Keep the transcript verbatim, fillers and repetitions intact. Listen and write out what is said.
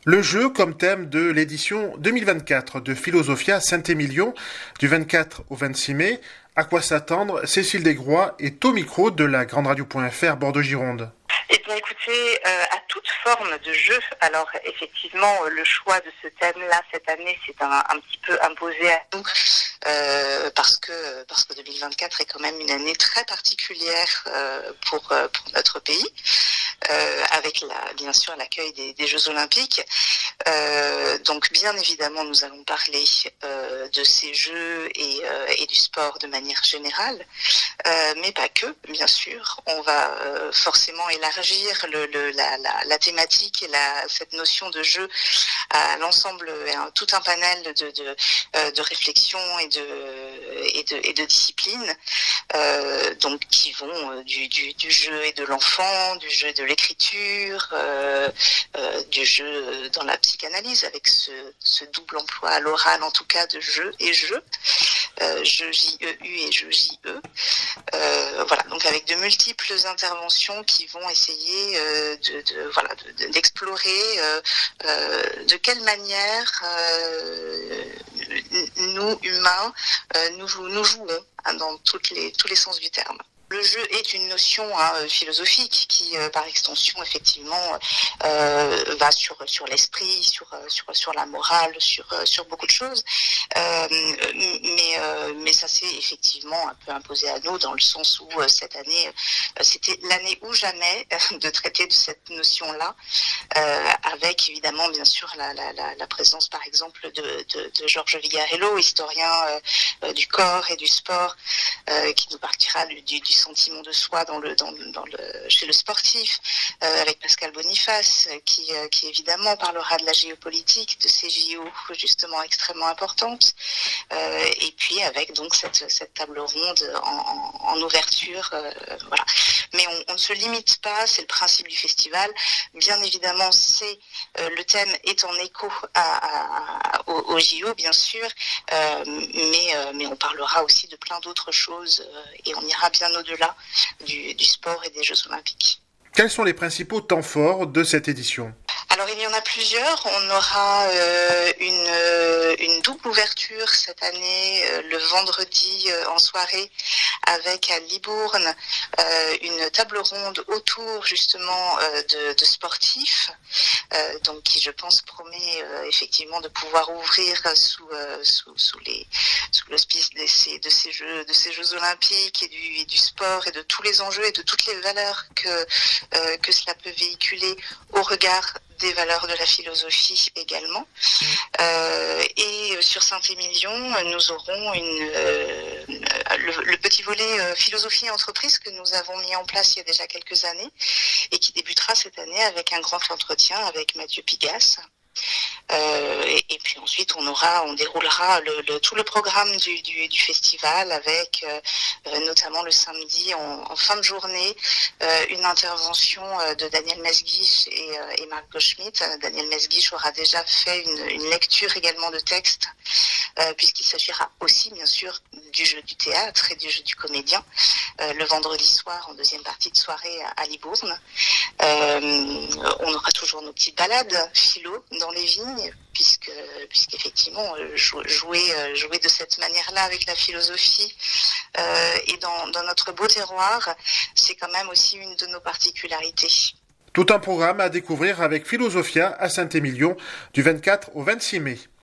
Le jeu comme thème de l'édition deux mille vingt-quatre de Philosophia Saint-Émilion du vingt-quatre au vingt-six mai. À quoi s'attendre? Cécile Desgrois est au micro de la Grande Radio.fr Bordeaux-Gironde. Eh bien, écoutez, euh, à toute forme de jeu. Alors, effectivement, le choix de ce thème-là cette année, c'est un, un petit peu imposé à nous, euh, parce que parce que deux mille vingt-quatre est quand même une année très particulière euh, pour pour notre pays, euh, avec la, bien sûr l'accueil des, des Jeux Olympiques. Euh, donc, bien évidemment, nous allons parler euh, de ces Jeux et, euh, et du sport de manière générale, euh, mais pas que, bien sûr. On va euh, forcément élargir le, le, la, la, la thématique et la, cette notion de jeu à l'ensemble, à tout un panel de, de, euh, de réflexion et de, et de, et de disciplines, euh, donc qui vont du, du, du jeu et de l'enfant, du jeu et de l'écriture, euh, euh, du jeu dans la psychanalyse, avec ce, ce double emploi à l'oral, en tout cas, de jeu et jeu, euh, jeu J E U et jeu J E. Euh, voilà, donc avec de multiples interventions qui vont essayer euh, de, de voilà de, de, d'explorer euh, euh, de quelle manière euh, nous humains euh, nous, nous jouons hein, dans toutes les tous les sens du terme. Le jeu est une notion hein, philosophique qui, euh, par extension, effectivement, euh, va sur sur l'esprit, sur sur sur la morale, sur sur beaucoup de choses. Euh, mais euh, mais ça s'est effectivement un peu imposé à nous dans le sens où euh, cette année, euh, c'était l'année ou jamais euh, de traiter de cette notion-là, euh, avec évidemment, bien sûr, la la la, la présence, par exemple, de de, de Georges Vigarello, historien euh, du corps et du sport, euh, qui nous partira du, du, du sentiment de soi dans le, dans, dans le, chez le sportif, euh, avec Pascal Boniface, qui, euh, qui évidemment parlera de la géopolitique, de ces J O justement extrêmement importantes, euh, et puis avec donc cette, cette table ronde en, en, en ouverture, euh, voilà. Mais on, on ne se limite pas, c'est le principe du festival. Bien évidemment, c'est euh, le thème est en écho à, à, au, au J O, bien sûr, euh, mais, euh, mais on parlera aussi de plein d'autres choses euh, et on ira bien au-delà du, du sport et des Jeux Olympiques. Quels sont les principaux temps forts de cette édition ? Alors il y en a plusieurs. On aura euh, une, euh, une double ouverture cette année, euh, le vendredi euh, en soirée, avec à Libourne euh, une table ronde autour justement euh, de, de sportifs, euh, donc qui je pense promet euh, effectivement de pouvoir ouvrir sous euh, sous, sous les sous l'auspice de ces de ces jeux de ces Jeux Olympiques et du, et du sport et de tous les enjeux et de toutes les valeurs que euh, que cela peut véhiculer au regard des valeurs de la philosophie également. Euh, et sur Saint-Émilion, nous aurons une, euh, le, le petit volet euh, philosophie et entreprise que nous avons mis en place il y a déjà quelques années et qui débutera cette année avec un grand entretien avec Mathieu Pigasse. Euh, et, et puis ensuite on aura, on déroulera le, le, tout le programme du, du, du festival avec euh, notamment le samedi en, en fin de journée euh, une intervention euh, de Daniel Mesguich et, euh, et Marc Goschmidt. Daniel Mesguich aura déjà fait une, une lecture également de texte euh, puisqu'il s'agira aussi bien sûr du jeu du théâtre et du jeu du comédien euh, le vendredi soir en deuxième partie de soirée à, à Libourne. Euh, on aura toujours nos petites balades philo dans les vignes, puisque puisqu'effectivement jouer jouer de cette manière-là avec la philosophie euh, et dans, dans notre beau terroir, c'est quand même aussi une de nos particularités. Tout un programme à découvrir avec Philosophia à Saint-Émilion du vingt-quatre au vingt-six mai.